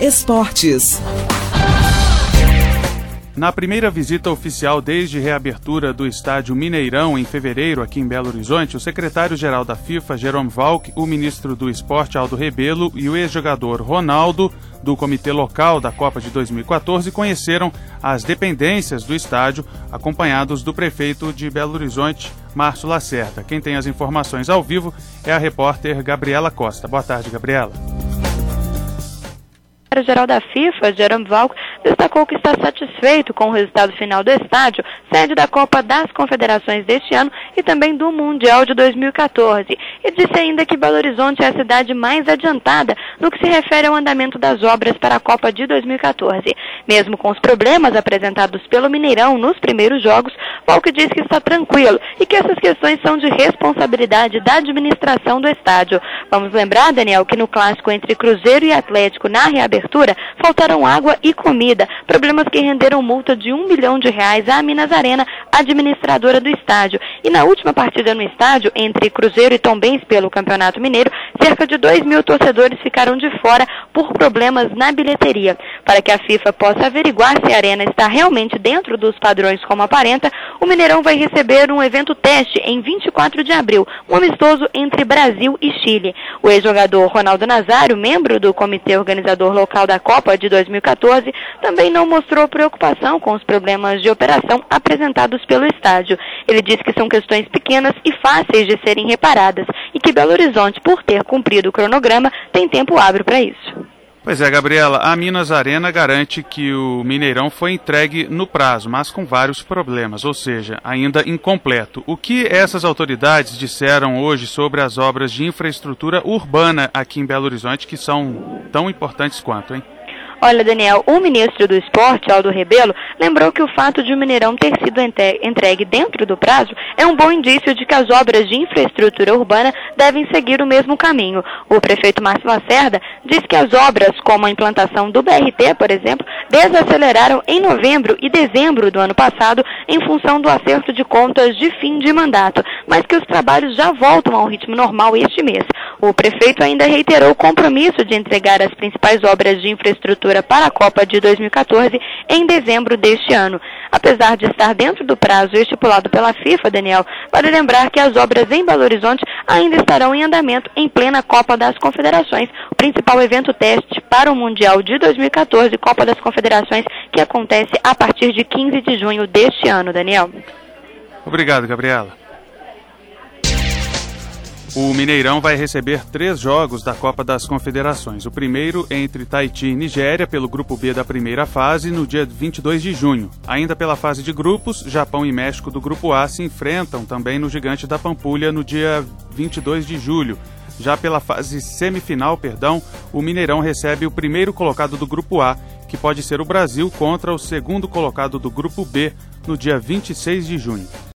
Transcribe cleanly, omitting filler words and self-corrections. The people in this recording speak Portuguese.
Esportes. Na primeira visita oficial desde reabertura do estádio Mineirão em fevereiro aqui em Belo Horizonte, o secretário-geral da FIFA, Jerome Valcke, o ministro do Esporte, Aldo Rebelo, e o ex-jogador Ronaldo, do comitê local da Copa de 2014, conheceram as dependências do estádio, acompanhados do prefeito de Belo Horizonte, Márcio Lacerda. Quem tem as informações ao vivo é a repórter Gabriela Costa. Boa tarde, Gabriela. O secretário-geral da FIFA, Jerome Valcke, destacou que está satisfeito com o resultado final do estádio, sede da Copa das Confederações deste ano e também do Mundial de 2014. E disse ainda que Belo Horizonte é a cidade mais adiantada no que se refere ao andamento das obras para a Copa de 2014. Mesmo com os problemas apresentados pelo Mineirão nos primeiros jogos, Valcke diz que está tranquilo e que essas questões são de responsabilidade da administração do estádio. Vamos lembrar, Daniel, que no clássico entre Cruzeiro e Atlético na reabertura, faltaram água e comida, problemas que renderam multa de R$1 milhão à Minas Arena, administradora do estádio. E na última partida no estádio, entre Cruzeiro e Tombense pelo Campeonato Mineiro, cerca de 2.000 torcedores ficaram de fora por problemas na bilheteria. Para que a FIFA possa averiguar se a arena está realmente dentro dos padrões como aparenta, o Mineirão vai receber um evento teste em 24 de abril, um amistoso entre Brasil e Chile. O ex-jogador Ronaldo Nazário, membro do comitê organizador local da Copa de 2014, também não mostrou preocupação com os problemas de operação apresentados pelo estádio. Ele disse que são questões pequenas e fáceis de serem reparadas e que Belo Horizonte, por ter cumprido o cronograma, tem tempo hábil para isso. Pois é, Gabriela, a Minas Arena garante que o Mineirão foi entregue no prazo, mas com vários problemas, ou seja, ainda incompleto. O que essas autoridades disseram hoje sobre as obras de infraestrutura urbana aqui em Belo Horizonte, que são tão importantes quanto, hein? Olha, Daniel, o ministro do Esporte, Aldo Rebelo, lembrou que o fato de o Mineirão ter sido entregue dentro do prazo é um bom indício de que as obras de infraestrutura urbana devem seguir o mesmo caminho. O prefeito Márcio Lacerda disse que as obras, como a implantação do BRT, por exemplo, desaceleraram em novembro e dezembro do ano passado em função do acerto de contas de fim de mandato, mas que os trabalhos já voltam ao ritmo normal este mês. O prefeito ainda reiterou o compromisso de entregar as principais obras de infraestrutura para a Copa de 2014 em dezembro deste ano. Apesar de estar dentro do prazo estipulado pela FIFA, Daniel, vale lembrar que as obras em Belo Horizonte ainda estarão em andamento em plena Copa das Confederações, o principal evento teste para o Mundial de 2014, Copa das Confederações, que acontece a partir de 15 de junho deste ano, Daniel. Obrigado, Gabriela. O Mineirão vai receber 3 jogos da Copa das Confederações. O primeiro entre Tahiti e Nigéria, pelo Grupo B da primeira fase, no dia 22 de junho. Ainda pela fase de grupos, Japão e México do Grupo A se enfrentam também no Gigante da Pampulha no dia 22 de julho. Já pela fase semifinal, o Mineirão recebe o primeiro colocado do Grupo A, que pode ser o Brasil, contra o segundo colocado do Grupo B, no dia 26 de junho.